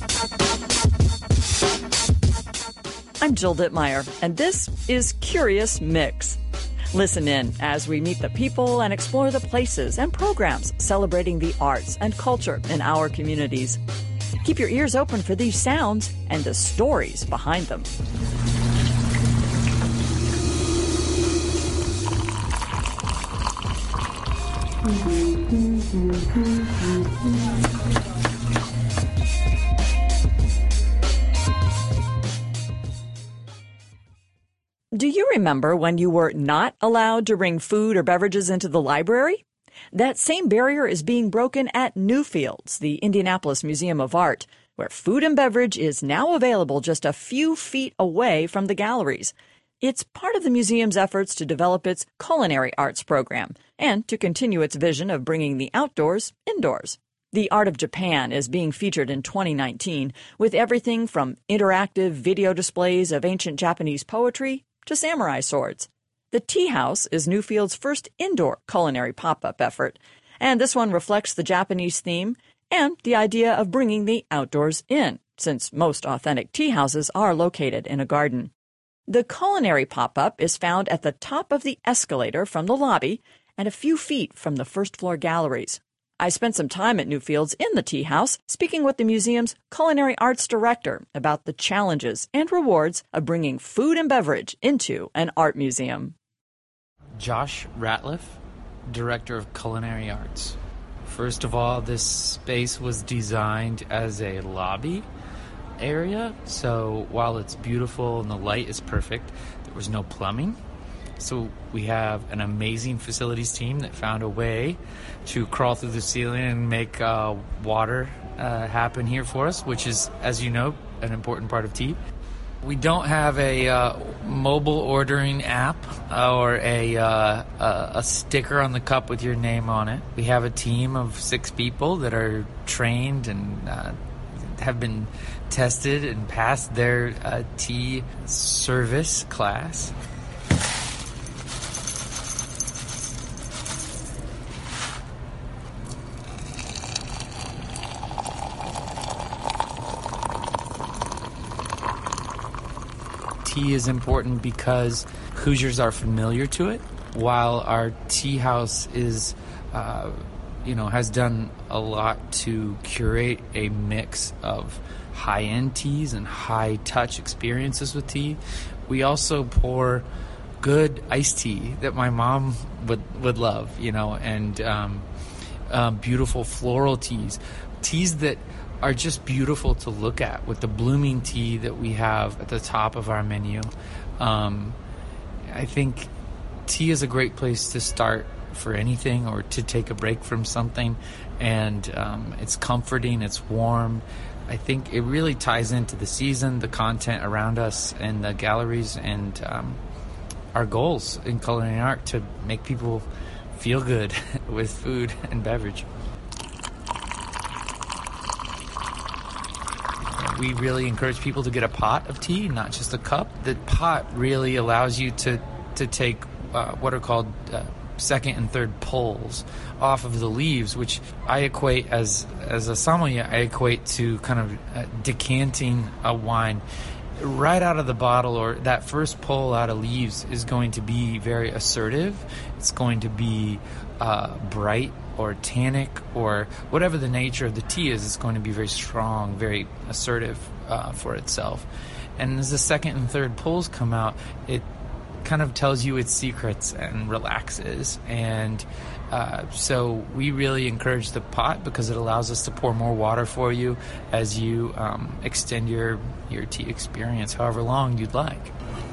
I'm Jill Dittmeyer, and this is Curious Mix. Listen in as we meet the people and explore the places and programs celebrating the arts and culture in our communities. Keep your ears open for these sounds and the stories behind them. Do you remember when you were not allowed to bring food or beverages into the library? That same barrier is being broken at Newfields, the Indianapolis Museum of Art, where food and beverage is now available just a few feet away from the galleries. It's part of the museum's efforts to develop its culinary arts program and to continue its vision of bringing the outdoors indoors. The Art of Japan is being featured in 2019 with everything from interactive video displays of ancient Japanese poetry to samurai swords. The Tea House is Newfield's first indoor culinary pop-up effort, and this one reflects the Japanese theme and the idea of bringing the outdoors in, since most authentic tea houses are located in a garden. The culinary pop-up is found at the top of the escalator from the lobby and a few feet from the first-floor galleries. I spent some time at Newfields in the Tea House speaking with the museum's culinary arts director about the challenges and rewards of bringing food and beverage into an art museum. Josh Ratliff, Director of Culinary Arts. First of all, this space was designed as a lobby area, so while it's beautiful and the light is perfect, there was no plumbing. So we have an amazing facilities team that found a way to crawl through the ceiling and make water happen here for us, which is, as you know, an important part of tea. We don't have a mobile ordering app or a sticker on the cup with your name on it. We have a team of 6 people that are trained and have been tested and passed their tea service class. Tea is important because Hoosiers are familiar to it, while our tea house is, has done a lot to curate a mix of high-end teas and high-touch experiences with tea. We also pour good iced tea that my mom would love, and beautiful floral teas that are just beautiful to look at, with the blooming tea that we have at the top of our menu. I think tea is a great place to start for anything or to take a break from something, and it's comforting, it's warm. I think it really ties into the season, the content around us, and the galleries, and our goals in culinary art to make people feel good with food and beverage. We really encourage people to get a pot of tea, not just a cup. The pot really allows you to take what are called second and third pulls off of the leaves, which I equate as a sommelier, I equate to kind of decanting a wine right out of the bottle, or that first pull out of leaves is going to be very assertive. It's going to be bright or tannic, or whatever the nature of the tea is. It's going to be very strong, very assertive for itself. And as the second and third pulls come out, it kind of tells you its secrets and relaxes. And so we really encourage the pot because it allows us to pour more water for you as you extend your tea experience however long you'd like.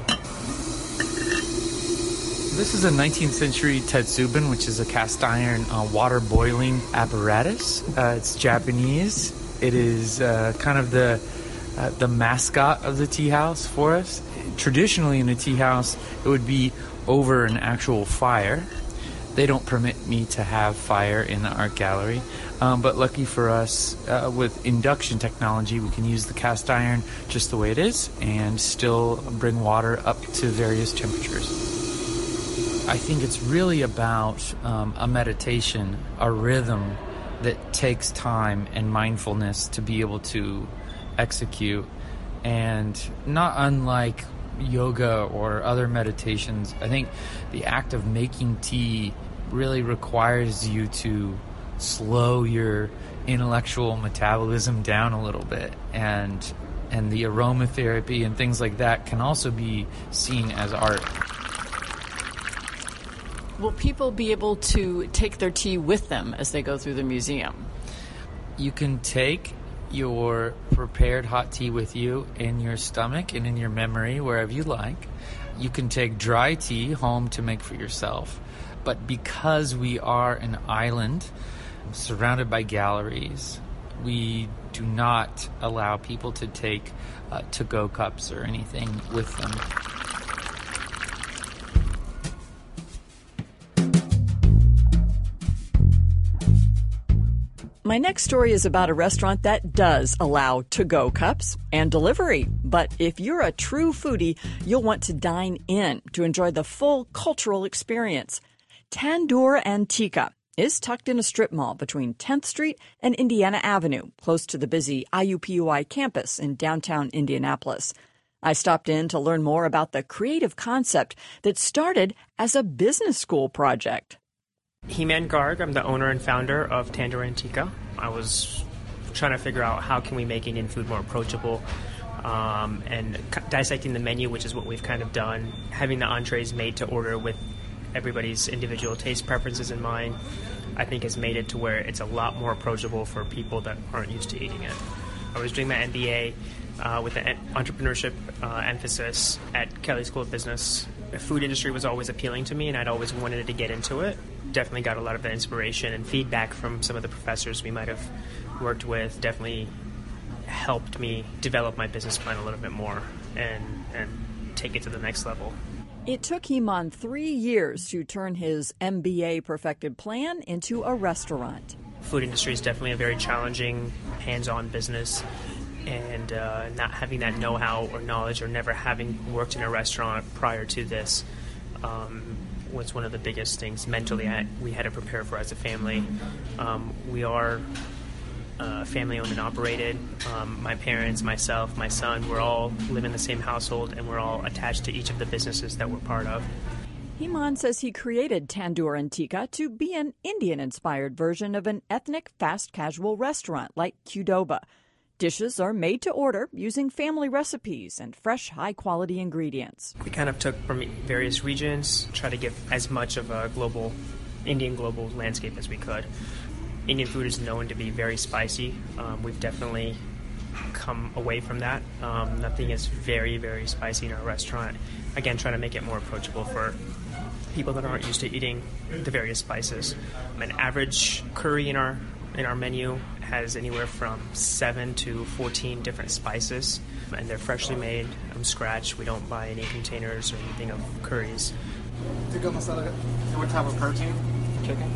This is a 19th century tetsubin, which is a cast iron water boiling apparatus. It's Japanese. It is kind of the mascot of the tea house for us. Traditionally in a tea house, it would be over an actual fire. They don't permit me to have fire in the art gallery, but lucky for us, with induction technology, we can use the cast iron just the way it is and still bring water up to various temperatures. I think it's really about a meditation, a rhythm that takes time and mindfulness to be able to execute. And not unlike yoga or other meditations, I think the act of making tea really requires you to slow your intellectual metabolism down a little bit, and the aromatherapy and things like that can also be seen as art. Will people be able to take their tea with them as they go through the museum? You can take your prepared hot tea with you in your stomach and in your memory, wherever you like. You can take dry tea home to make for yourself. But because we are an island surrounded by galleries, we do not allow people to take to-go cups or anything with them. My next story is about a restaurant that does allow to-go cups and delivery. But if you're a true foodie, you'll want to dine in to enjoy the full cultural experience. Tandoor and Tikka is tucked in a strip mall between 10th Street and Indiana Avenue, close to the busy IUPUI campus in downtown Indianapolis. I stopped in to learn more about the creative concept that started as a business school project. Heman Garg, I'm the owner and founder of Tandoor and Tikka. I was trying to figure out how can we make Indian food more approachable, and dissecting the menu, which is what we've kind of done, having the entrees made to order with everybody's individual taste preferences in mind, I think has made it to where it's a lot more approachable for people that aren't used to eating it. I was doing my MBA with an entrepreneurship emphasis at Kelley School of Business. The food industry was always appealing to me, and I'd always wanted to get into it. Definitely got a lot of the inspiration and feedback from some of the professors we might have worked with. Definitely helped me develop my business plan a little bit more and take it to the next level. It took Heman 3 years to turn his MBA perfected plan into a restaurant. Food industry is definitely a very challenging, hands-on business, and not having that know-how or knowledge, or never having worked in a restaurant prior to this, was one of the biggest things mentally we had to prepare for as a family. We are family-owned and operated. My parents, myself, my son, we're all live in the same household, and we're all attached to each of the businesses that we're part of. Heman says he created Tandoor and Tikka to be an Indian-inspired version of an ethnic fast casual restaurant like Qdoba. Dishes are made to order using family recipes and fresh, high-quality ingredients. We kind of took from various regions, try to give as much of a Indian global landscape as we could. Indian food is known to be very spicy. We've definitely come away from that. Nothing is very, very spicy in our restaurant. Again, trying to make it more approachable for people that aren't used to eating the various spices. An average curry in our menu has anywhere from 7 to 14 different spices, and they're freshly made from scratch. We don't buy any containers or anything of curries. Tikka masala. And what type of protein? Chicken.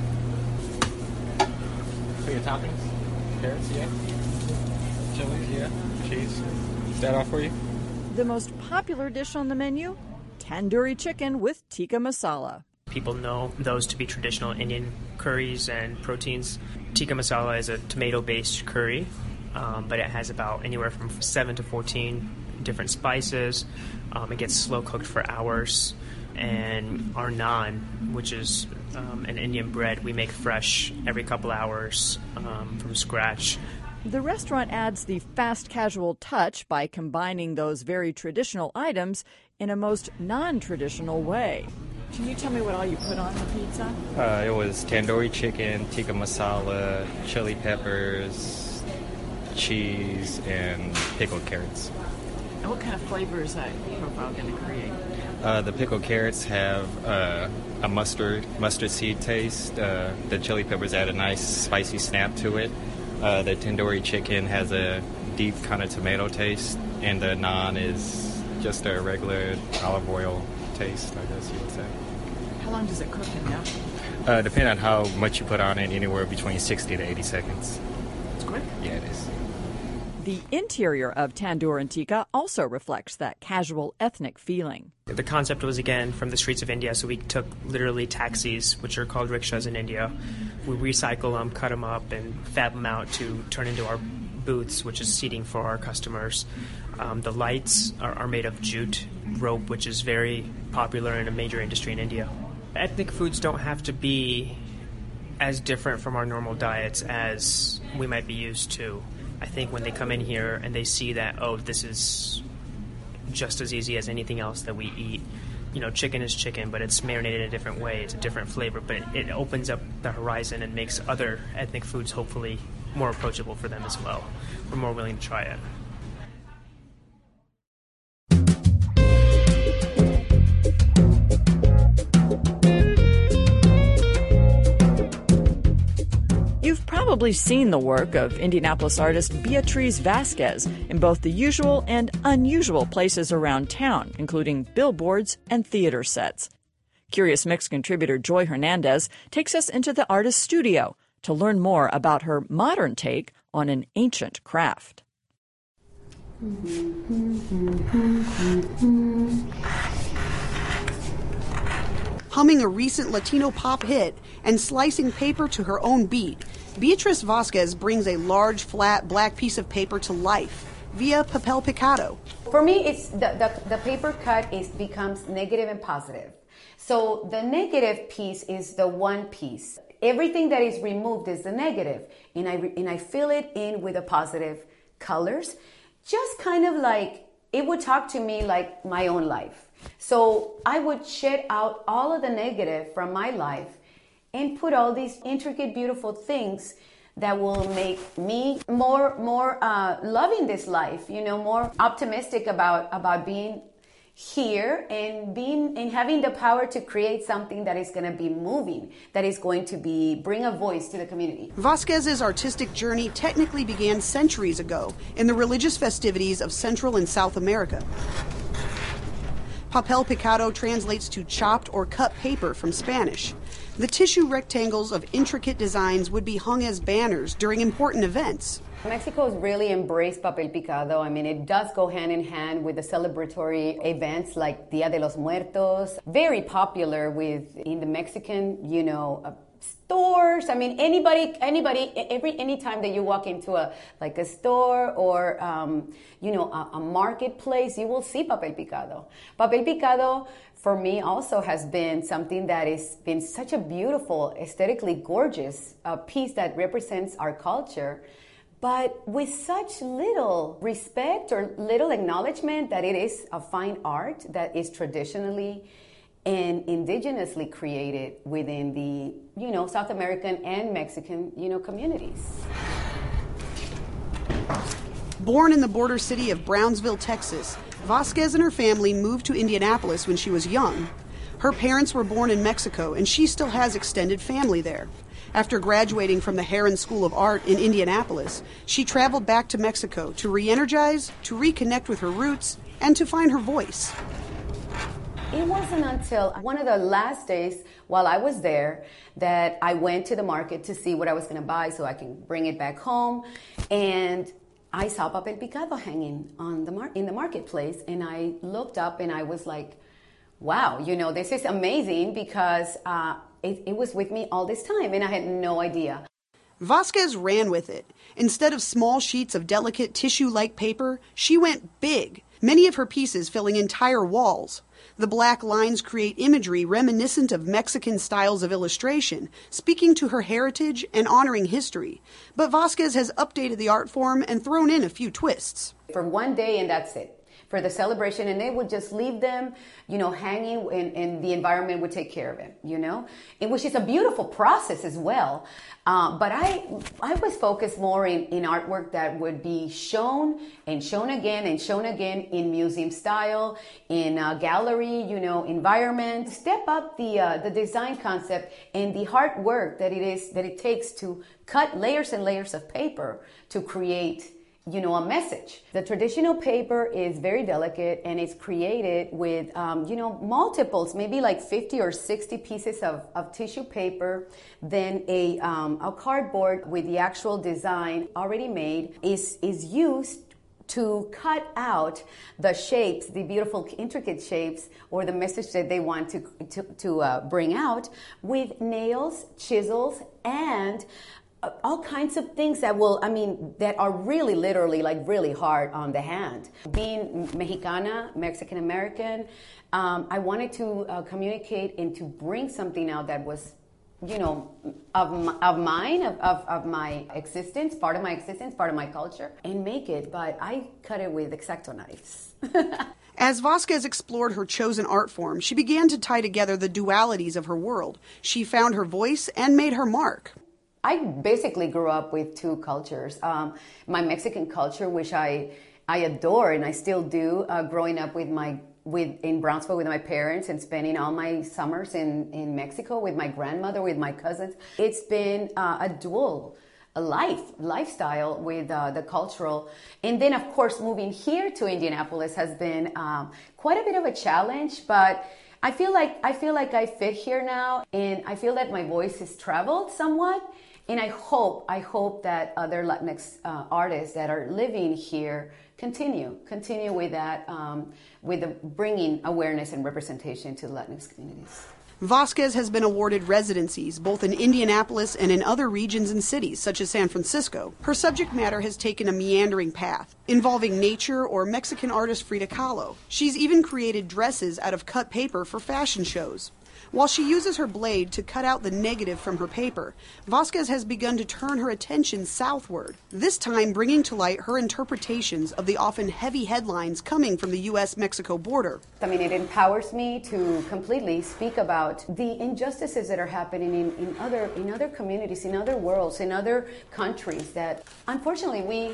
For your toppings? Carrots, yeah. Chilies, yeah. Cheese. Is that all for you? The most popular dish on the menu? Tandoori chicken with tikka masala. People know those to be traditional Indian curries and proteins. Tikka masala is a tomato-based curry, but it has about anywhere from 7 to 14 different spices. It gets slow-cooked for hours. And our naan, which is an Indian bread, we make fresh every couple hours from scratch. The restaurant adds the fast casual touch by combining those very traditional items in a most non-traditional way. Can you tell me what all you put on the pizza? It was tandoori chicken, tikka masala, chili peppers, cheese, and pickled carrots. And what kind of flavor is that profile going to create? The pickled carrots have a mustard seed taste. The chili peppers add a nice spicy snap to it. The tandoori chicken has a deep kind of tomato taste, and the naan is just a regular olive oil taste, I guess you would say. How long does it cook in there? Depending on how much you put on it, anywhere between 60 to 80 seconds. It's quick. Yeah, it is. The interior of Tandoor and Tikka also reflects that casual ethnic feeling. The concept was, again, from the streets of India, so we took literally taxis, which are called rickshaws in India. We recycle them, cut them up, and fab them out to turn into our booths, which is seating for our customers. The lights are made of jute rope, which is very popular in a major industry in India. Ethnic foods don't have to be as different from our normal diets as we might be used to. I think when they come in here and they see that, oh, this is just as easy as anything else that we eat. You know, chicken is chicken, but it's marinated in a different way. It's a different flavor, but it opens up the horizon and makes other ethnic foods hopefully more approachable for them as well. We're more willing to try it. You've probably seen the work of Indianapolis artist Beatriz Vasquez in both the usual and unusual places around town, including billboards and theater sets. Curious Mix contributor Joy Hernandez takes us into the artist's studio to learn more about her modern take on an ancient craft. Humming a recent Latino pop hit and slicing paper to her own beat, Beatriz Vasquez brings a large, flat, black piece of paper to life via papel picado. For me, it's the paper cut becomes negative and positive. So the negative piece is the one piece. Everything that is removed is the negative, and I fill it in with the positive colors, just kind of like it would talk to me like my own life. So I would shed out all of the negative from my life and put all these intricate, beautiful things that will make me more loving this life, you know, more optimistic about being here and having the power to create something that is going to be moving, that is going to bring a voice to the community. Vasquez's artistic journey technically began centuries ago in the religious festivities of Central and South America. Papel picado translates to chopped or cut paper from Spanish. The tissue rectangles of intricate designs would be hung as banners during important events. Mexico has really embraced papel picado. I mean, it does go hand in hand with the celebratory events like Dia de los Muertos. Very popular in the Mexican, stores. I mean, any time that you walk into a store or a marketplace, you will see papel picado. Papel picado for me also has been something that has been such a beautiful, aesthetically gorgeous piece that represents our culture, but with such little respect or little acknowledgement that it is a fine art that is traditionally and indigenously created within the, South American and Mexican, communities. Born in the border city of Brownsville, Texas, Vasquez and her family moved to Indianapolis when she was young. Her parents were born in Mexico, and she still has extended family there. After graduating from the Herron School of Art in Indianapolis, she traveled back to Mexico to re-energize, to reconnect with her roots, and to find her voice. It wasn't until one of the last days while I was there that I went to the market to see what I was going to buy so I can bring it back home. And I saw papel picado hanging in the marketplace. And I looked up and I was like, wow, this is amazing because it was with me all this time and I had no idea. Vasquez ran with it. Instead of small sheets of delicate tissue-like paper, she went big, many of her pieces filling entire walls. The black lines create imagery reminiscent of Mexican styles of illustration, speaking to her heritage and honoring history. But Vasquez has updated the art form and thrown in a few twists. For one day and that's it. For the celebration, and they would just leave them, hanging, and the environment would take care of it, and which is a beautiful process as well. But I was focused more in artwork that would be shown and shown again and shown again in museum style, in a gallery, environment. Step up the design concept and the hard work that it takes to cut layers and layers of paper to create a message. The traditional paper is very delicate and it's created with, multiples, maybe like 50 or 60 pieces of tissue paper. Then a cardboard with the actual design already made is used to cut out the shapes, the beautiful intricate shapes or the message that they want to bring out with nails, chisels, and all kinds of things that that are really literally like really hard on the hand. Being Mexicana, Mexican American, I wanted to communicate and to bring something out that was, of my existence, part of my existence, part of my culture, and make it, but I cut it with X-Acto knives. As Vasquez explored her chosen art form, she began to tie together the dualities of her world. She found her voice and made her mark. I basically grew up with two cultures. My Mexican culture, which I adore and I still do, growing up in Brownsville with my parents and spending all my summers in Mexico with my grandmother, with my cousins. It's been a dual lifestyle with the cultural. And then, of course, moving here to Indianapolis has been quite a bit of a challenge, but I feel like I fit here now, and I feel that my voice has traveled somewhat. And I hope that other Latinx artists that are living here continue with that, bringing awareness and representation to the Latinx communities. Vasquez has been awarded residencies both in Indianapolis and in other regions and cities, such as San Francisco. Her subject matter has taken a meandering path, involving nature or Mexican artist Frida Kahlo. She's even created dresses out of cut paper for fashion shows. While she uses her blade to cut out the negative from her paper, Vasquez has begun to turn her attention southward, this time bringing to light her interpretations of the often heavy headlines coming from the U.S.-Mexico border. It empowers me to completely speak about the injustices that are happening in other communities, in other worlds, in other countries that, unfortunately,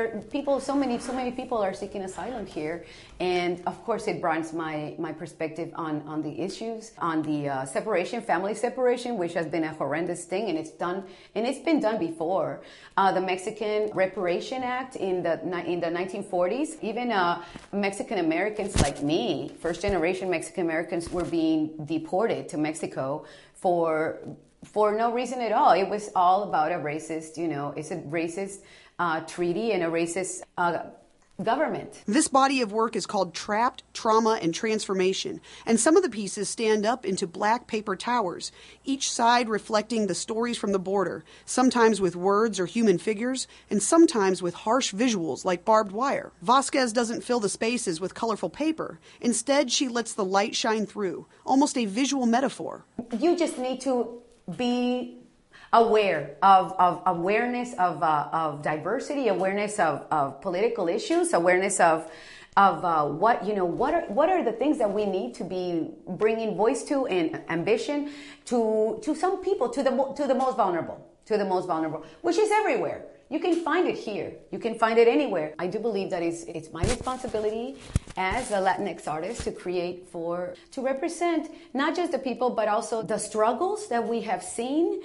so many people are seeking asylum here. And of course, it broadens my perspective on the issues, on the family separation, which has been a horrendous thing, and it's been done before. The Mexican Reparation Act in the 1940s, even Mexican Americans like me, first generation Mexican Americans, were being deported to Mexico for no reason at all. It was all about a racist, it's a racist treaty and a racist government. This body of work is called Trapped, Trauma, and Transformation, and some of the pieces stand up into black paper towers, each side reflecting the stories from the border, sometimes with words or human figures, and sometimes with harsh visuals like barbed wire. Vasquez doesn't fill the spaces with colorful paper. Instead, she lets the light shine through, almost a visual metaphor. You just need to be aware of awareness of diversity, awareness of political issues, awareness of what are the things that we need to be bringing voice to and ambition to some people, to the most vulnerable, which is everywhere. You can find it here. You can find it anywhere. I do believe that it's my responsibility as a Latinx artist to create to represent not just the people, but also the struggles that we have seen,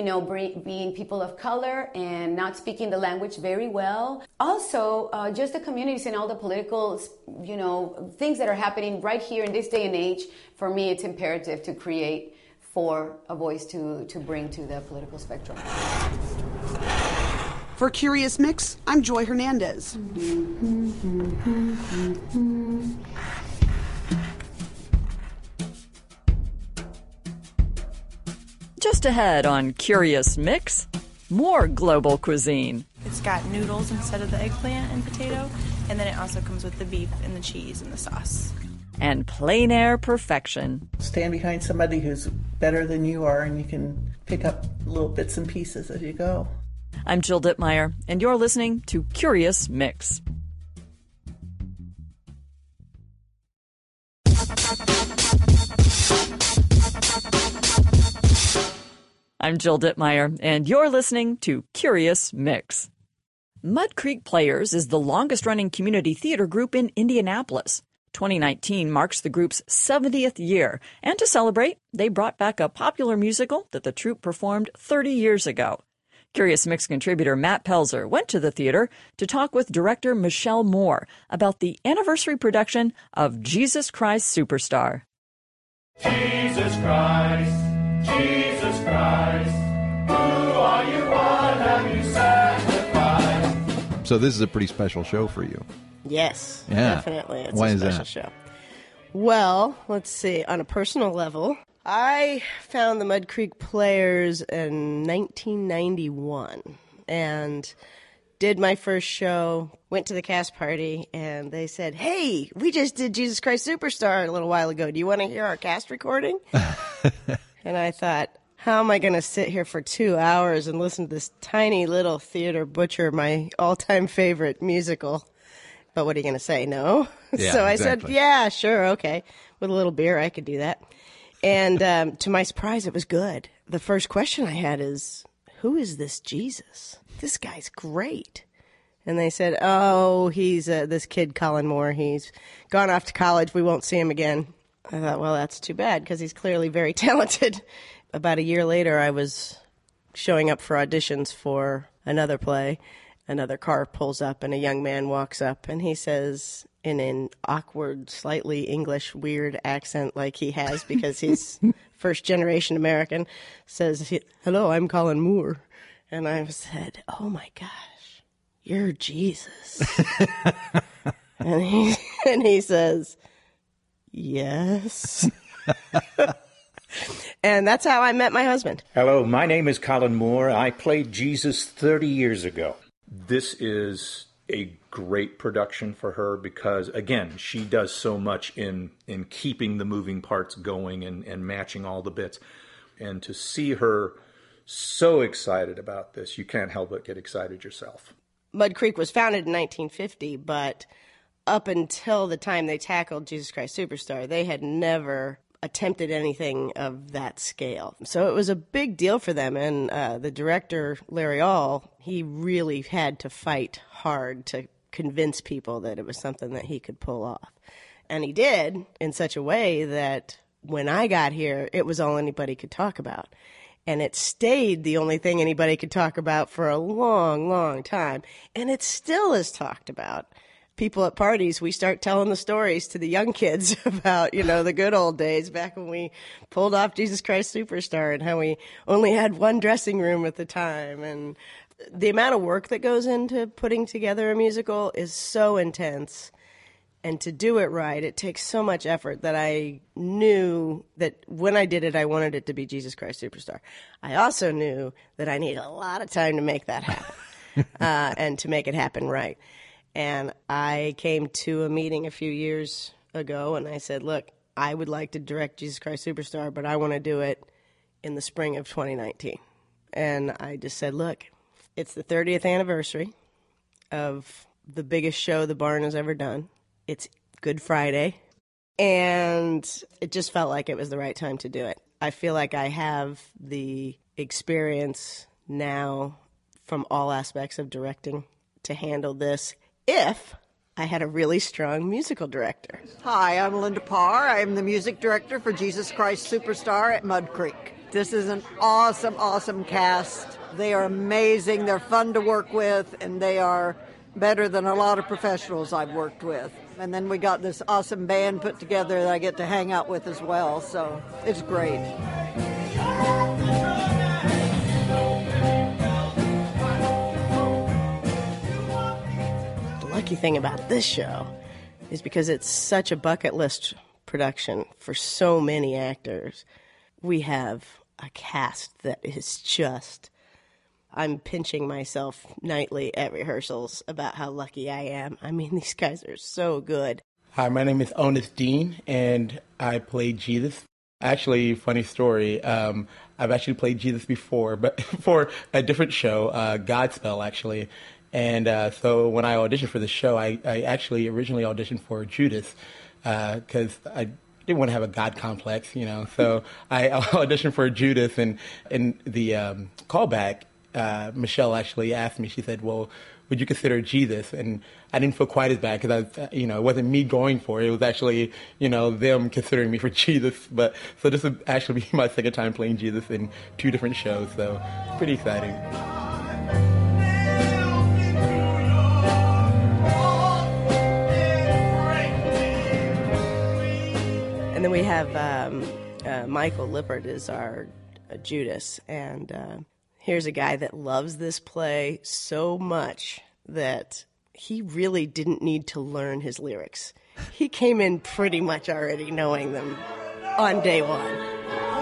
being people of color and not speaking the language very well. Also, just the communities and all the political, things that are happening right here in this day and age. For me, it's imperative to create for a voice to bring to the political spectrum. For Curious Mix, I'm Joy Hernandez. Just ahead on Curious Mix, more global cuisine. It's got noodles instead of the eggplant and potato, and then it also comes with the beef and the cheese and the sauce. And plein air perfection. Stand behind somebody who's better than you are, and you can pick up little bits and pieces as you go. I'm Jill Dittmeyer, and you're listening to Curious Mix. I'm Jill Dittmeyer, and you're listening to Curious Mix. Mud Creek Players is the longest-running community theater group in Indianapolis. 2019 marks the group's 70th year, and to celebrate, they brought back a popular musical that the troupe performed 30 years ago. Curious Mix contributor Matt Pelzer went to the theater to talk with director Michelle Moore about the anniversary production of Jesus Christ Superstar. Jesus Christ, who are you, what have you sacrificed? So this is a pretty special show for you. Yes, yeah. Definitely. It's Why a is special that? show. Well, let's see. On a personal level, I found the Mud Creek Players in 1991 and did my first show, went to the cast party, and they said, hey, we just did Jesus Christ Superstar a little while ago. Do you want to hear our cast recording? And I thought, how am I going to sit here for 2 hours and listen to this tiny little theater butcher my all-time favorite musical? But what are you going to say? No? Yeah, so I exactly. said, yeah, sure, okay. With a little beer, I could do that. And to my surprise, it was good. The first question I had is, who is this Jesus? This guy's great. And they said, oh, he's this kid, Colin Moore. He's gone off to college. We won't see him again. I thought, well, that's too bad because he's clearly very talented. About a year later, I was showing up for auditions for another play. Another car pulls up and a young man walks up and he says in an awkward, slightly English, weird accent like he has because he's first-generation American, says, hello, I'm Colin Moore. And I said, oh, my gosh, you're Jesus. and he says, yes. And that's how I met my husband. Hello, my name is Colin Moore. I played Jesus 30 years ago. This is a great production for her because, again, she does so much in keeping the moving parts going and matching all the bits. And to see her so excited about this, you can't help but get excited yourself. Mud Creek was founded in 1950, but up until the time they tackled Jesus Christ Superstar, they had never attempted anything of that scale. So it was a big deal for them, and the director, Larry All, he really had to fight hard to convince people that it was something that he could pull off. And he did in such a way that when I got here, it was all anybody could talk about. And it stayed the only thing anybody could talk about for a long, long time. And it still is talked about. People at parties, we start telling the stories to the young kids about, the good old days back when we pulled off Jesus Christ Superstar and how we only had one dressing room at the time. And the amount of work that goes into putting together a musical is so intense. And to do it right, it takes so much effort that I knew that when I did it, I wanted it to be Jesus Christ Superstar. I also knew that I need a lot of time to make that happen and to make it happen right. And I came to a meeting a few years ago and I said, look, I would like to direct Jesus Christ Superstar, but I want to do it in the spring of 2019. And I just said, look, it's the 30th anniversary of the biggest show the Barn has ever done. It's Good Friday. And it just felt like it was the right time to do it. I feel like I have the experience now from all aspects of directing to handle this if I had a really strong musical director. Hi, I'm Linda Parr. I'm the music director for Jesus Christ Superstar at Mud Creek. This is an awesome, awesome cast. They are amazing. They're fun to work with, and they are better than a lot of professionals I've worked with. And then we got this awesome band put together that I get to hang out with as well, so it's great. The lucky thing about this show is because it's such a bucket list production for so many actors, we have a cast that is just... I'm pinching myself nightly at rehearsals about how lucky I am. I mean, these guys are so good. Hi, my name is Onus Dean, and I play Jesus. Actually, funny story, I've actually played Jesus before, but for a different show, Godspell, actually. And so when I auditioned for the show, I actually originally auditioned for Judas because I didn't want to have a God complex, So I auditioned for Judas, and in the callback, Michelle actually asked me, she said, well, would you consider Jesus? And I didn't feel quite as bad because it wasn't me going for it. It was actually, them considering me for Jesus. But so this would actually be my second time playing Jesus in 2 different shows. So pretty exciting. And then we have Michael Lippert is our Judas, and here's a guy that loves this play so much that he really didn't need to learn his lyrics. He came in pretty much already knowing them on day one.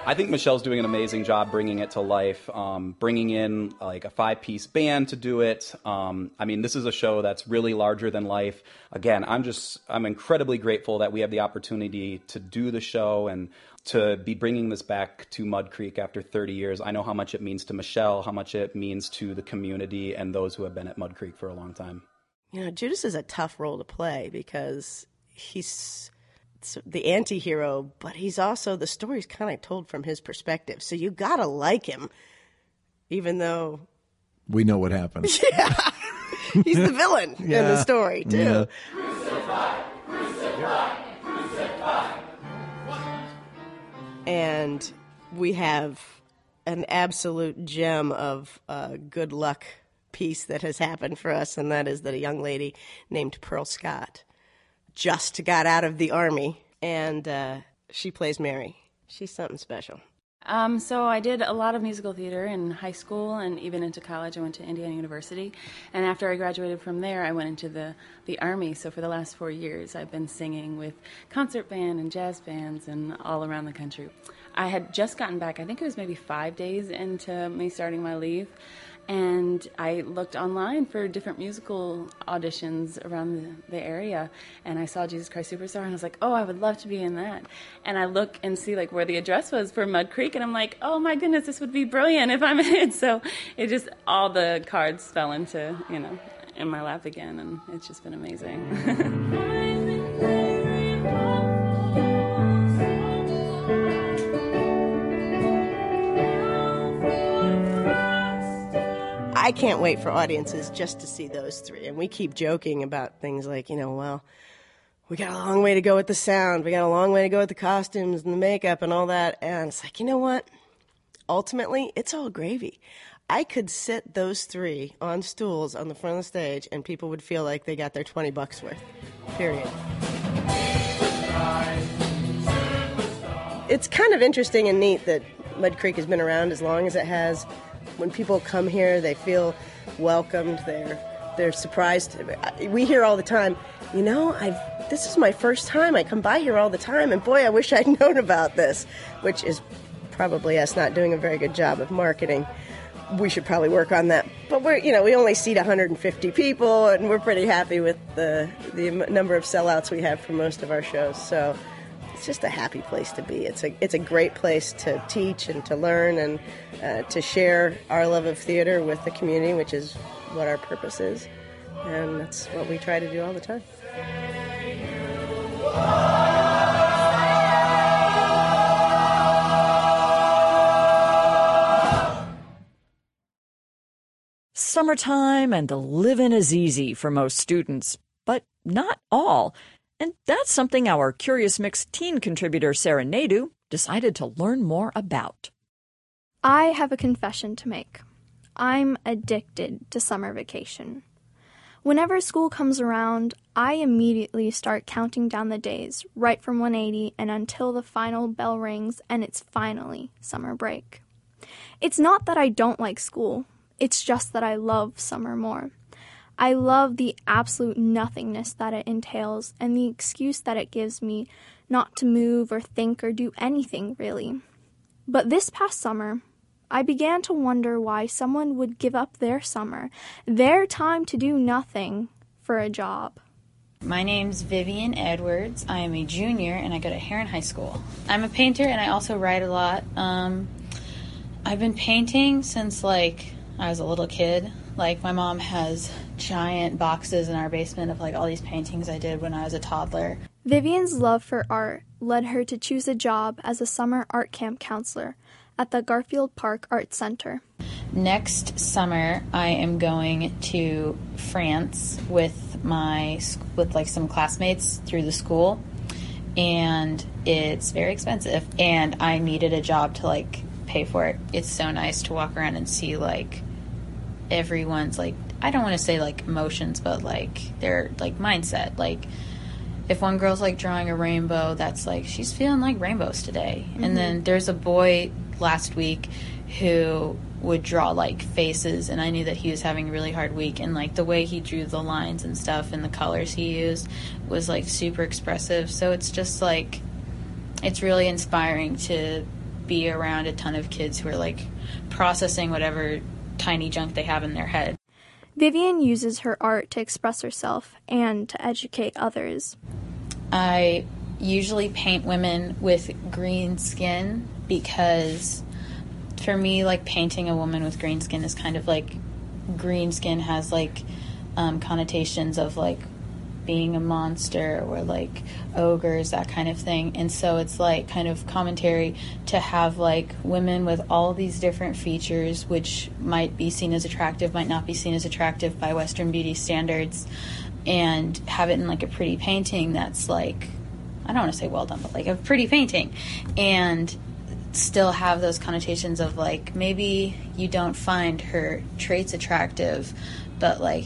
I think Michelle's doing an amazing job bringing it to life, bringing in like a 5-piece band to do it. I mean, this is a show that's really larger than life. Again, I'm incredibly grateful that we have the opportunity to do the show and to be bringing this back to Mud Creek after 30 years. I know how much it means to Michelle, how much it means to the community and those who have been at Mud Creek for a long time. You know, Judas is a tough role to play because he's the anti-hero, but he's also, the story's kind of told from his perspective. So you gotta like him, even though we know what happens. Yeah, he's the villain in the story too. Yeah. Crucify, crucify, crucify. And we have an absolute gem of good luck piece that has happened for us, and that is that a young lady named Pearl Scott just got out of the Army, and she plays Mary. She's something special. So I did a lot of musical theater in high school and even into college. I went to Indiana University, and after I graduated from there, I went into the Army. So for the last 4 years, I've been singing with concert band and jazz bands and all around the country. I had just gotten back, I think it was maybe 5 days into me starting my leave, and I looked online for different musical auditions around the area, and I saw Jesus Christ Superstar, and I was like, oh, I would love to be in that. And I look and see like where the address was for Mud Creek, and I'm like, oh my goodness, this would be brilliant if I'm in it. So it just, all the cards fell into, in my lap again, and it's just been amazing. I can't wait for audiences just to see those three. And we keep joking about things like, well, we got a long way to go with the sound. We got a long way to go with the costumes and the makeup and all that. And it's like, you know what? Ultimately, it's all gravy. I could sit those three on stools on the front of the stage and people would feel like they got their $20 worth. Period. It's kind of interesting and neat that Mud Creek has been around as long as it has. When people come here, they feel welcomed. They're surprised. We hear all the time, this is my first time. I come by here all the time, and boy, I wish I'd known about this, which is probably us not doing a very good job of marketing. We should probably work on that. But we only seat 150 people, and we're pretty happy with the number of sellouts we have for most of our shows. So it's just a happy place to be. It's a great place to teach and to learn and to share our love of theater with the community, which is what our purpose is. And that's what we try to do all the time. Summertime and the living is easy for most students, but not all. And that's something our Curious Mix teen contributor Sarah Nadeau decided to learn more about. I have a confession to make. I'm addicted to summer vacation. Whenever school comes around, I immediately start counting down the days, right from 180 and until the final bell rings and it's finally summer break. It's not that I don't like school, it's just that I love summer more. I love the absolute nothingness that it entails and the excuse that it gives me not to move or think or do anything, really. But this past summer, I began to wonder why someone would give up their summer, their time to do nothing, for a job. My name's Vivian Edwards. I am a junior and I go to Heron High School. I'm a painter and I also write a lot. I've been painting since I was a little kid. My mom has giant boxes in our basement of all these paintings I did when I was a toddler. Vivian's love for art led her to choose a job as a summer art camp counselor at the Garfield Park Art Center. Next summer, I am going to France with some classmates through the school, and it's very expensive, and I needed a job to pay for it. It's so nice to walk around and see everyone's I don't want to say emotions, but their mindset. If one girl's drawing a rainbow, that's she's feeling rainbows today. Mm-hmm. And then there's a boy last week who would draw faces, and I knew that he was having a really hard week, and the way he drew the lines and stuff and the colors he used was super expressive. So it's just it's really inspiring to be around a ton of kids who are like processing whatever tiny junk they have in their head. Vivian uses her art to express herself and to educate others. I usually paint women with green skin because for me, like, painting a woman with green skin is kind of like, green skin has like connotations of like being a monster or like ogres, that kind of thing. And so it's like kind of commentary to have like women with all these different features which might be seen as attractive, might not be seen as attractive by Western beauty standards, and have it in like a pretty painting that's like, I don't want to say well done, but like a pretty painting, and still have those connotations of like, maybe you don't find her traits attractive, but like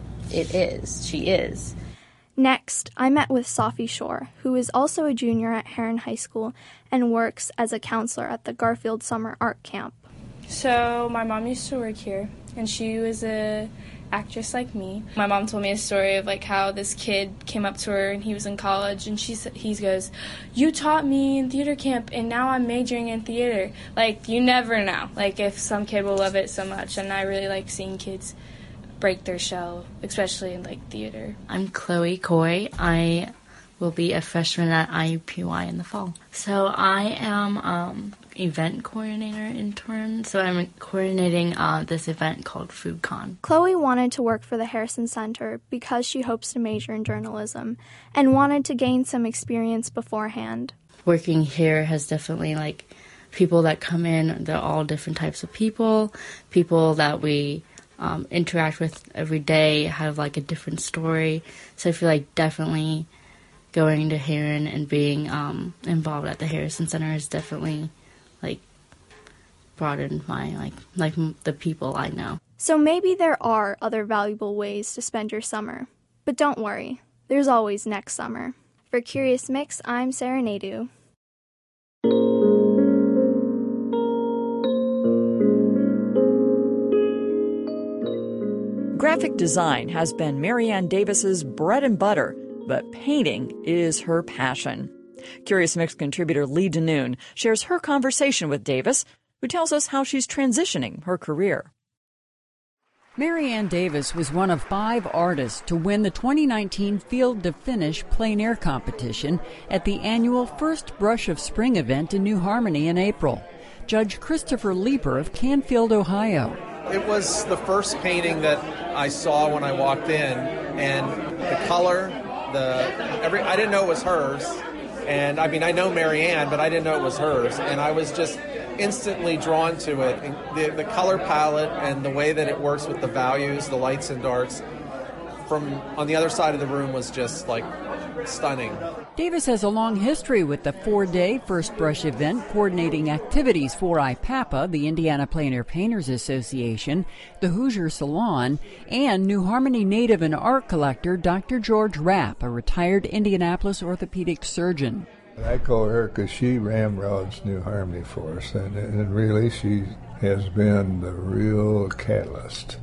she is. Next, I met with Sophie Shore, who is also a junior at Heron High School and works as a counselor at the Garfield Summer Art Camp. So my mom used to work here, and she was a actress like me. My mom told me a story of like how this kid came up to her and he was in college, and he goes, "You taught me in theater camp and now I'm majoring in theater." Like, you never know, like, if some kid will love it so much, and I really like seeing kids break their shell, especially in like theater. I'm Chloe Coy. I will be a freshman at IUPUI in the fall. So I am event coordinator intern. So I'm coordinating this event called FoodCon. Chloe wanted to work for the Harrison Center because she hopes to major in journalism and wanted to gain some experience beforehand. Working here has definitely, like, people that come in, they're all different types of people that we interact with every day have like a different story. So I feel like definitely going to Heron and being involved at the Harrison Center has definitely like broadened my like the people I know. So maybe there are other valuable ways to spend your summer, but don't worry, there's always next summer. For Curious Mix, I'm Sarah Nadeau. Graphic design has been Marianne Davis's bread and butter, but painting is her passion. Curious Mix contributor Lee DeNoon shares her conversation with Davis, who tells us how she's transitioning her career. Marianne Davis was one of 5 artists to win the 2019 Field to Finish Plein Air competition at the annual First Brush of Spring event in New Harmony in April. Judge Christopher Leeper of Canfield, Ohio. It was the first painting that I saw when I walked in, and the color, I didn't know it was hers. And I mean, I know Marianne, but I didn't know it was hers. And I was just instantly drawn to it. And the color palette and the way that it works with the values, the lights and darks, from on the other side of the room was just like stunning. Davis has a long history with the 4-day First Brush event, coordinating activities for IPAPA, the Indiana Plein Air Painters Association, the Hoosier Salon, and New Harmony native and art collector Dr. George Rapp, a retired Indianapolis orthopedic surgeon. I call her because she ramrods New Harmony for us, and really she has been the real catalyst.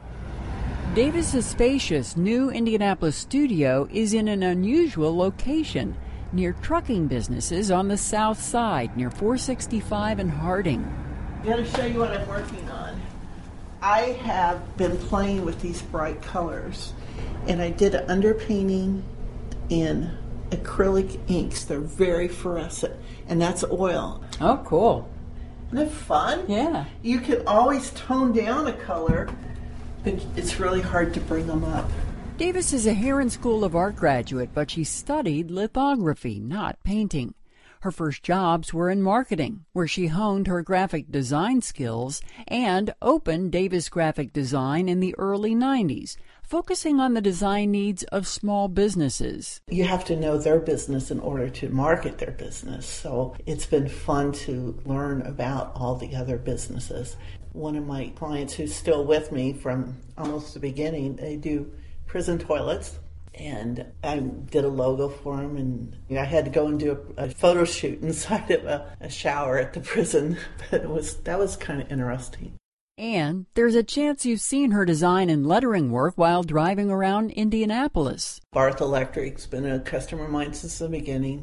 Davis's spacious new Indianapolis studio is in an unusual location, near trucking businesses on the south side, near 465 and Harding. I'm going to show you what I'm working on. I have been playing with these bright colors, and I did an underpainting in acrylic inks. They're very fluorescent, and that's oil. Oh, cool. Isn't that fun? Yeah. You can always tone down a color, but it's really hard to bring them up. Davis is a Heron School of Art graduate, but she studied lithography, not painting. Her first jobs were in marketing, where she honed her graphic design skills and opened Davis Graphic Design in the early 90s, focusing on the design needs of small businesses. You have to know their business in order to market their business, so it's been fun to learn about all the other businesses. One of my clients who's still with me from almost the beginning, they do prison toilets, and I did a logo for them, and I had to go and do a photo shoot inside of a shower at the prison. That was kind of interesting. And there's a chance you've seen her design and lettering work while driving around Indianapolis. Barth Electric's been a customer of mine since the beginning.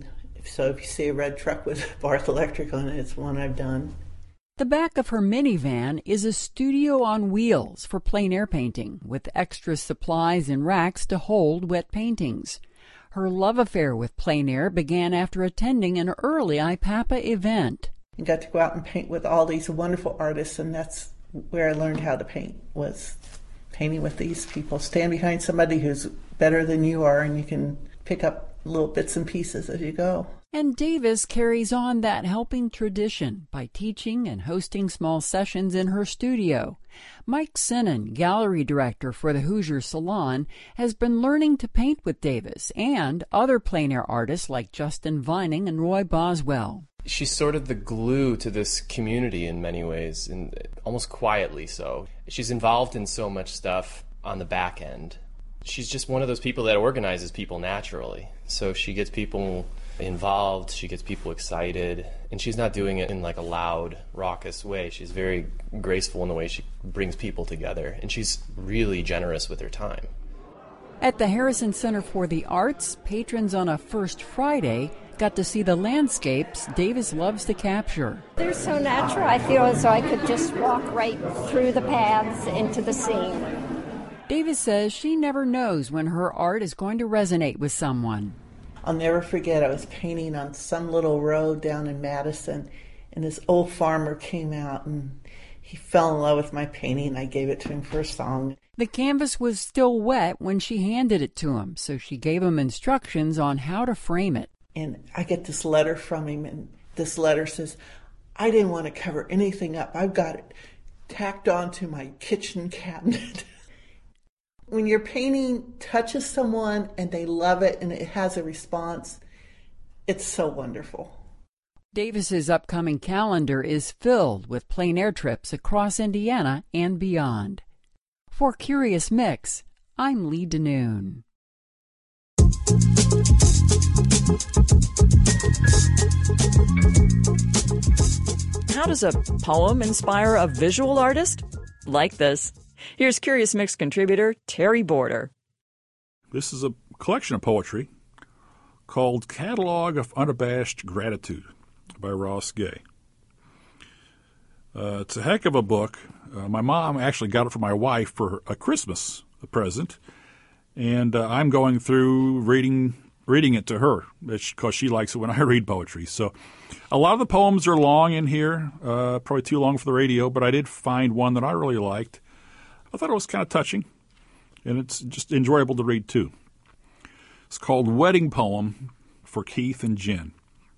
So if you see a red truck with Barth Electric on it, it's one I've done. The back of her minivan is a studio on wheels for plein air painting, with extra supplies and racks to hold wet paintings. Her love affair with plein air began after attending an early IPAPA event. I got to go out and paint with all these wonderful artists, and that's where I learned how to paint, was painting with these people. Stand behind somebody who's better than you are, and you can pick up little bits and pieces as you go. And Davis carries on that helping tradition by teaching and hosting small sessions in her studio. Mike Sinan, gallery director for the Hoosier Salon, has been learning to paint with Davis and other plein air artists like Justin Vining and Roy Boswell. She's sort of the glue to this community in many ways, and almost quietly so. She's involved in so much stuff on the back end. She's just one of those people that organizes people naturally. So she gets people involved, she gets people excited, and she's not doing it in like a loud, raucous way. She's very graceful in the way she brings people together, and she's really generous with her time. At the Harrison Center for the Arts, patrons on a First Friday got to see the landscapes Davis loves to capture. They're so natural, I feel as though I could just walk right through the paths into the scene. Davis says she never knows when her art is going to resonate with someone. I'll never forget, I was painting on some little road down in Madison, and this old farmer came out and he fell in love with my painting. I gave it to him for a song. The canvas was still wet when she handed it to him, so she gave him instructions on how to frame it. And I get this letter from him, and this letter says, I didn't want to cover anything up. I've got it tacked onto my kitchen cabinet. When your painting touches someone and they love it and it has a response, it's so wonderful. Davis's upcoming calendar is filled with plein air trips across Indiana and beyond. For Curious Mix, I'm Lee DeNoon. How does a poem inspire a visual artist? Like this. Here's Curious Mix contributor Terry Border. This is a collection of poetry called Catalog of Unabashed Gratitude by Ross Gay. It's a heck of a book. My mom actually got it for my wife for a Christmas present, and I'm going through reading it to her because she likes it when I read poetry. So a lot of the poems are long in here, probably too long for the radio, but I did find one that I really liked. I thought it was kind of touching, and it's just enjoyable to read, too. It's called Wedding Poem for Keith and Jen.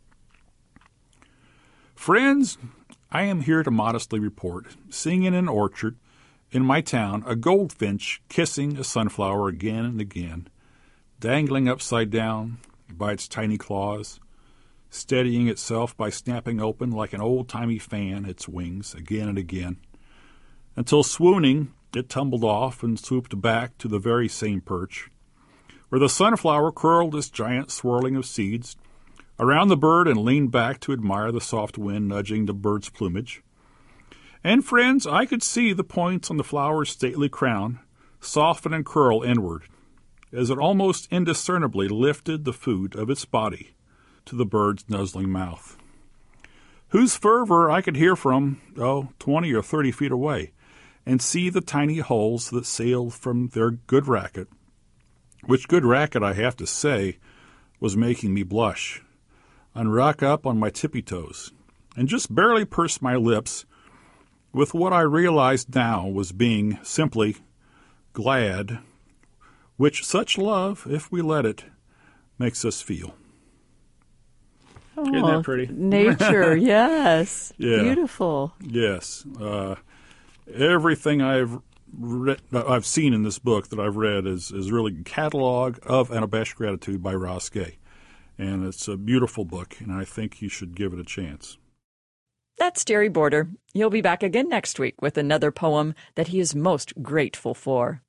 Friends, I am here to modestly report, seeing in an orchard in my town a goldfinch kissing a sunflower again and again, dangling upside down by its tiny claws, steadying itself by snapping open like an old-timey fan its wings again and again, until swooning, it tumbled off and swooped back to the very same perch, where the sunflower curled its giant swirling of seeds around the bird and leaned back to admire the soft wind nudging the bird's plumage. And, friends, I could see the points on the flower's stately crown soften and curl inward, as it almost indiscernibly lifted the food of its body to the bird's nuzzling mouth, whose fervor I could hear from, 20 or 30 feet away, and see the tiny holes that sailed from their good racket, which good racket, I have to say, was making me blush, and rock up on my tippy toes, and just barely purse my lips with what I realized now was being simply glad, which such love, if we let it, makes us feel. Oh, isn't that pretty? Nature, yes. Yeah. Beautiful. Yes. Everything I've seen in this book that I've read is really Catalog of Unabashed Gratitude by Ross Gay. And it's a beautiful book, and I think you should give it a chance. That's Terry Border. He'll be back again next week with another poem that he is most grateful for.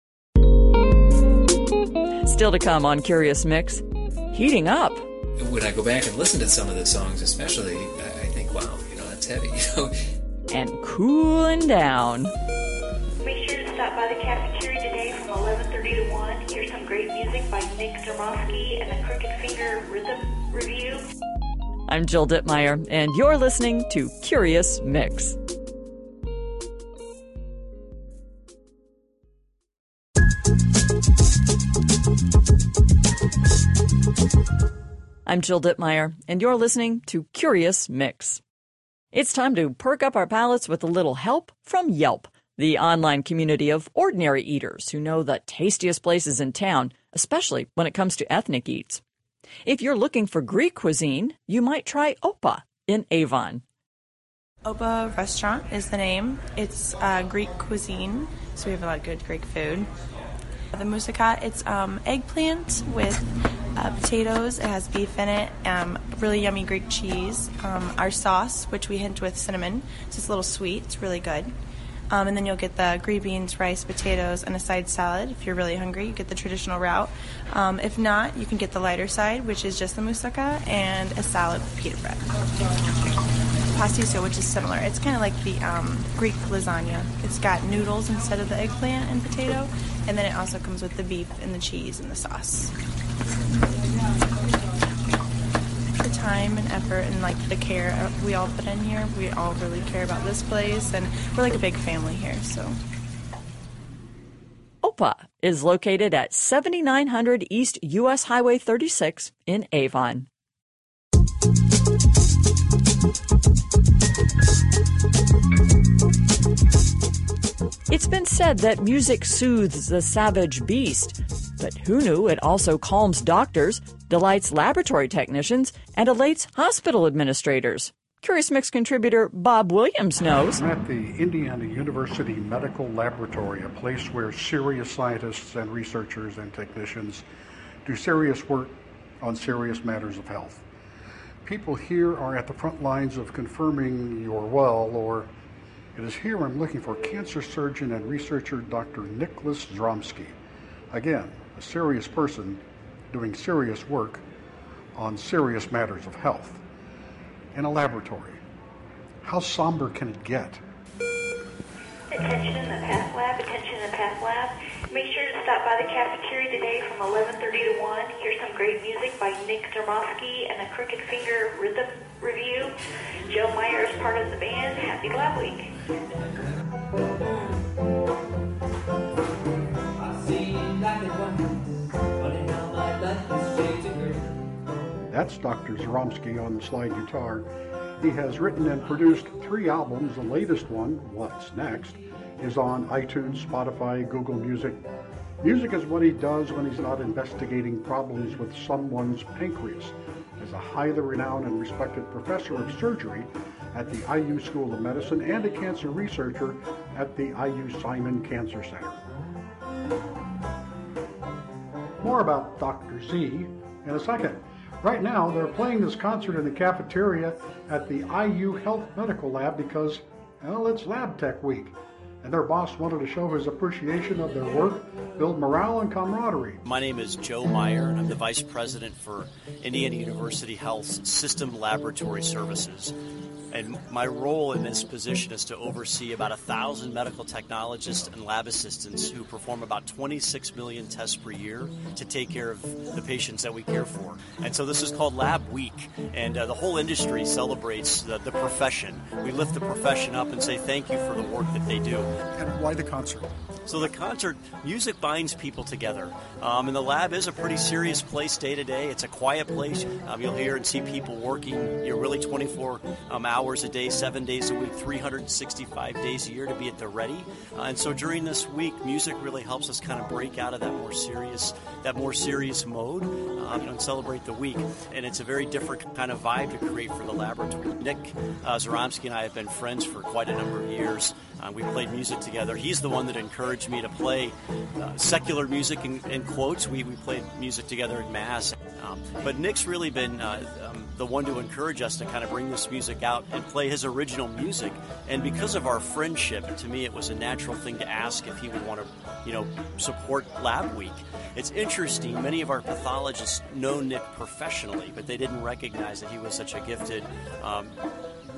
Still to come on Curious Mix, Heating Up. When I go back and listen to some of the songs especially, I think, wow, that's heavy, And Cooling Down. Be sure to stop by the cafeteria today from 11:30 to 1. Here's some great music by Nick Zermowski and the Crooked Finger Rhythm Review. I'm Jill Dittmeyer, and you're listening to Curious Mix. I'm Jill Dittmeyer, and you're listening to Curious Mix. It's time to perk up our palates with a little help from Yelp, the online community of ordinary eaters who know the tastiest places in town, especially when it comes to ethnic eats. If you're looking for Greek cuisine, you might try Opa in Avon. Opa Restaurant is the name. It's Greek cuisine, so we have a lot of good Greek food. The moussaka, it's eggplant with potatoes. It has beef in it, really yummy Greek cheese. Our sauce, which we hint with cinnamon, so it's a little sweet. It's really good. And then you'll get the green beans, rice, potatoes, and a side salad. If you're really hungry, you get the traditional route. If not, you can get the lighter side, which is just the moussaka, and a salad with pita bread. Pastiso, which is similar. It's kind of like the Greek lasagna. It's got noodles instead of the eggplant and potato, and then it also comes with the beef and the cheese and the sauce. The time and effort and like the care we all put in here, we all really care about this place, and we're like a big family here. So Opa is located at 7900 East U.S. Highway 36 in Avon. It's been said that music soothes the savage beast, but who knew it also calms doctors, delights laboratory technicians, and elates hospital administrators? Curious Mix contributor Bob Williams knows. I'm at the Indiana University Medical Laboratory, a place where serious scientists and researchers and technicians do serious work on serious matters of health. People here are at the front lines of confirming you're well, or it is here I'm looking for cancer surgeon and researcher Dr. Nicholas Zromsky. Again, a serious person doing serious work on serious matters of health. In a laboratory. How somber can it get? Attention in the Path Lab, attention in the Path Lab. Make sure to stop by the cafeteria today from 11:30 to 1. Here's some great music by Nick Zromsky and the Crooked Finger Rhythm Review. Joe Meyer is part of the band. Happy Lab Week. That's Dr. Zromsky on the slide guitar. He has written and produced 3 albums. The latest one, What's Next, is on iTunes, Spotify, Google Music. Music is what he does when he's not investigating problems with someone's pancreas. As a highly renowned and respected professor of surgery at the IU School of Medicine and a cancer researcher at the IU Simon Cancer Center. More about Dr. Z in a second. Right now, they're playing this concert in the cafeteria at the IU Health Medical Lab because, well, it's Lab Tech Week. And their boss wanted to show his appreciation of their work, build morale and camaraderie. My name is Joe Meyer, and I'm the Vice President for Indiana University Health's System Laboratory Services. And my role in this position is to oversee about 1,000 medical technologists and lab assistants who perform about 26 million tests per year to take care of the patients that we care for. And so this is called Lab Week, and the whole industry celebrates the profession. We lift the profession up and say thank you for the work that they do. And why the concert? So the concert, music binds people together. And the lab is a pretty serious place day to day. It's a quiet place. You'll hear and see people working really 24 hours a day, 7 days a week, 365 days a year to be at the ready. And so during this week, music really helps us kind of break out of that more serious mode, and celebrate the week. And it's a very different kind of vibe to create for the laboratory. Nick Zromsky and I have been friends for quite a number of years. We played music together. He's the one that encouraged me to play secular music in quotes. We played music together at Mass. But Nick's really been the one to encourage us to kind of bring this music out and play his original music. And because of our friendship, to me it was a natural thing to ask if he would want to, support Lab Week. It's interesting, many of our pathologists know Nick professionally, but they didn't recognize that he was such a gifted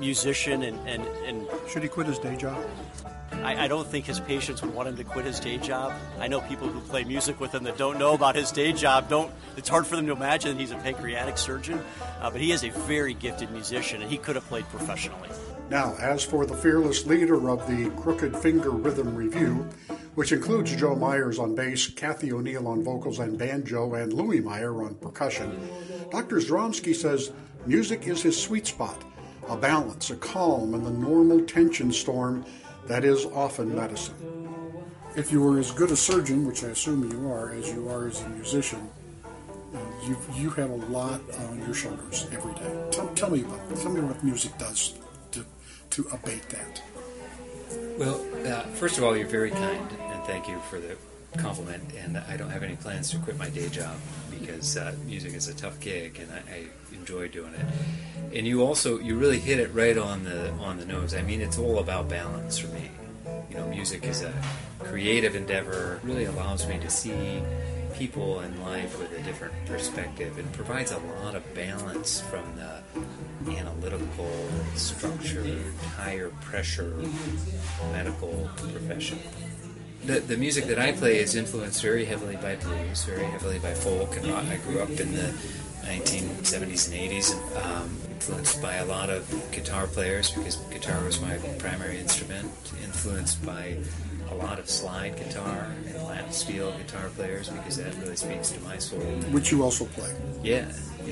musician and should he quit his day job? I don't think his patients would want him to quit his day job. I know people who play music with him that don't know about his day job. It's hard for them to imagine that he's a pancreatic surgeon, but he is a very gifted musician, and he could have played professionally. Now, as for the fearless leader of the Crooked Finger Rhythm Review, which includes Joe Myers on bass, Kathy O'Neill on vocals and banjo, and Louis Meyer on percussion, Dr. Zdromsky says music is his sweet spot, a balance, a calm in the normal tension storm that is often medicine. If you were as good a surgeon, which I assume you are, as you are as a musician, you have a lot on your shoulders every day. Tell me what music does to abate that. Well, first of all, you're very kind, and thank you for the compliment. And I don't have any plans to quit my day job because music is a tough gig, and I enjoy doing it. And you really hit it right on the nose. I mean, it's all about balance for me. You know, music is a creative endeavor. It really allows me to see people in life with a different perspective. It provides a lot of balance from the analytical, structured, higher pressure medical profession. The music that I play is influenced very heavily by blues, very heavily by folk and rock. I grew up in the 1970s and 80s, influenced by a lot of guitar players because guitar was my primary instrument, influenced by a lot of slide guitar and lap steel guitar players because that really speaks to my soul. Which you also play. Yeah.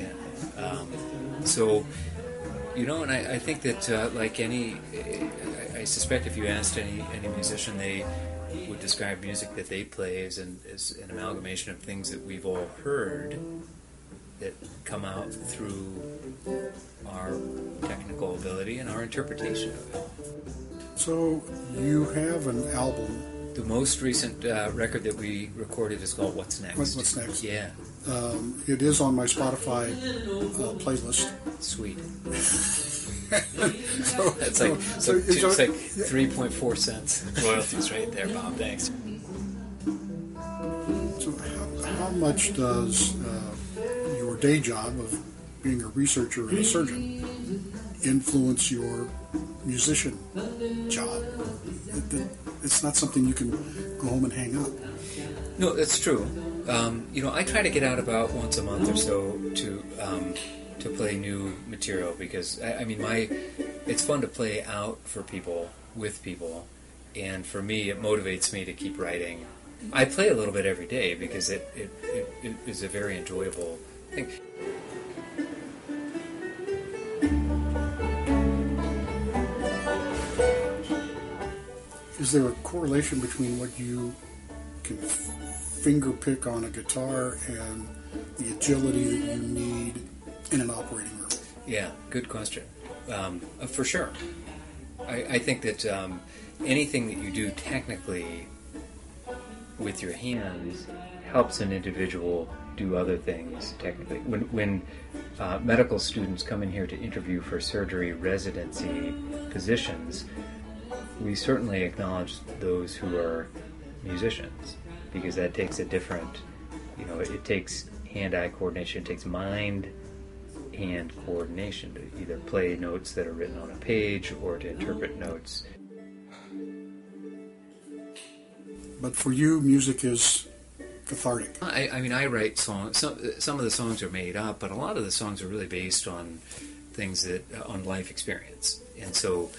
So, you know, and I think that like I suspect if you asked any musician, they would describe music that they play as an amalgamation of things that we've all heard that come out through our technical ability and our interpretation of it. So you have an album. The most recent record that we recorded is called What's Next. What's Next? Yeah. It is on my Spotify playlist. Sweet. It's like 3.4 cents royalties right there, Bob. Thanks. So how much does your day job of being a researcher and a surgeon influence your musician job? It's not something you can go home and hang up. No, that's true. You know, I try to get out about once a month or so to play new material because I mean it's fun to play out for people, with people, and for me it motivates me to keep writing. I play a little bit every day because it is a very enjoyable thing. Is there a correlation between what you can finger pick on a guitar and the agility that you need in an operating room? Yeah, good question. For sure. I think that anything that you do technically with your hands helps an individual do other things technically. When medical students come in here to interview for surgery residency positions, we certainly acknowledge those who are musicians because that takes a different, you know, it takes hand-eye coordination, it takes mind-hand coordination to either play notes that are written on a page or to interpret notes. But for you, music is cathartic. I mean, I write songs. Some of the songs are made up, but a lot of the songs are really based on things on life experience. And so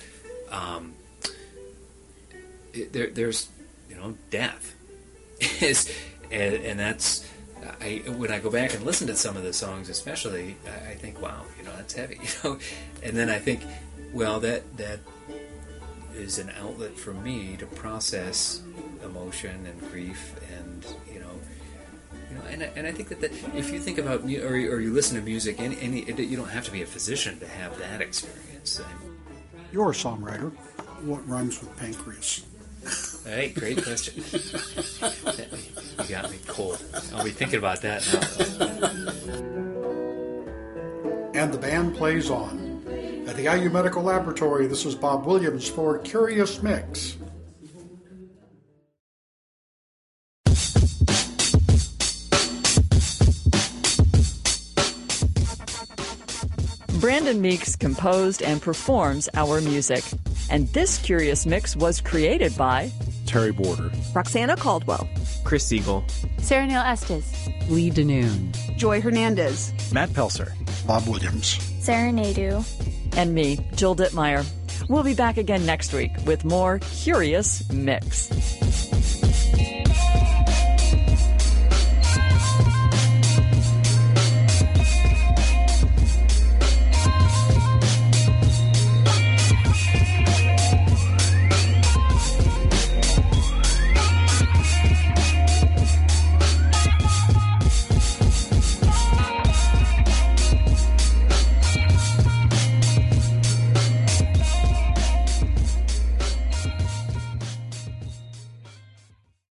there's, you know, death. and that's, when I go back and listen to some of the songs especially, I think, wow, you know, that's heavy, you know. And then I think, well, that is an outlet for me to process emotion and grief and, you know, and I think that if you think about, or you listen to music, you don't have to be a physician to have that experience. You're a songwriter. What rhymes with pancreas? Hey, great question. You got me cold. I'll be thinking about that now. And the band plays on. At the IU Medical Laboratory, this is Bob Williams for Curious Mix. Brandon Meeks composed and performs our music. And this Curious Mix was created by Terry Border, Roxana Caldwell, Chris Siegel, Sarah Neil Estes, Lee Danoon, Joy Hernandez, Matt Pelser, Bob Williams, Sarah Nadeau, and me, Jill Dittmeyer. We'll be back again next week with more Curious Mix.